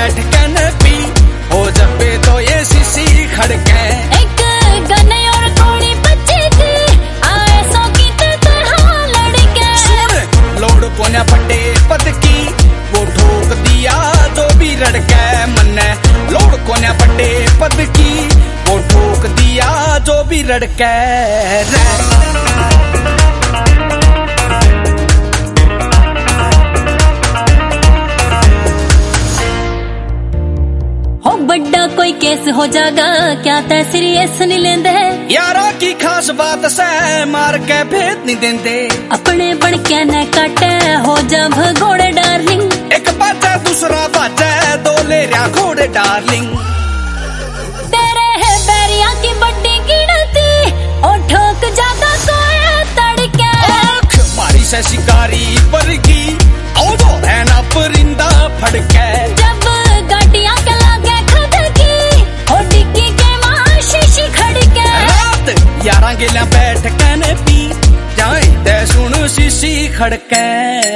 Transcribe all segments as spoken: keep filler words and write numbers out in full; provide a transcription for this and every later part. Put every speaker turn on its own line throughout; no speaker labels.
बैठ के न पी हो जबे तो ये शीशी खड़के
एक गने और गोली बच्चे थी आए सौ की तरह लड़के
सुन लोड कोन्या फटे पद की वो ठोक दिया जो भी रड़के मन्ने लोड कोन्या फटे पद की वो ठोक दिया जो भी रड़के
बड़ा कोई केस हो जागा क्या तै सीरियस नहीं लेंदे
यारा की खास बात से मार के भेद नहीं देंदे
अपने बन के न काटे हो जा भगोड़े डार्लिंग
एक बाजा दूसरा बाजा दो ले रहा घोड़े डार्लिंग
तेरे है बैरिया की बड्डी गिनती और ठोक जागा कोई तड़के
आँख मारी से शिकारी पर की और दो है ना परिंदा फड़के
जब गाड़ियां के लागे
यारा गेला बैठ के न पी जाए ते सुन शीशी खड़के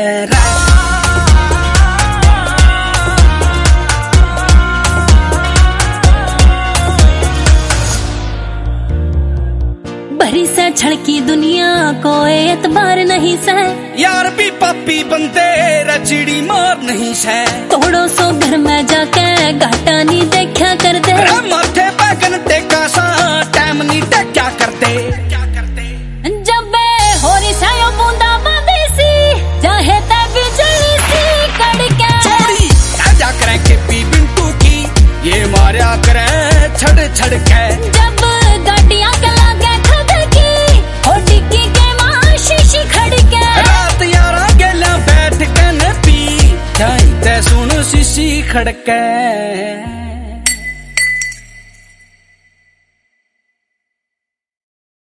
भरी से छड़की दुनिया कोई एतबार नहीं से
यार भी पापी बंदे रचिड़ी मार नहीं से
तोड़ो सो घर में जाके घाटा नहीं देखा कर दे
माथे पे घंटे का सा टाइम नहीं क्या करते क्या करते
जब हो रही सायो बूंदा बांदी सी चाहे ते बिजली सी कड़के
छोड़ी जा करें के पी बिंटू की ये मारा करें छड़ छड़ के
जब गाड़ियां के लागे खद की हो डिक्की के मां शीशी खड़के
रात यारा गेला बैठ के न पी जाए ते सुन शीशी खड़के।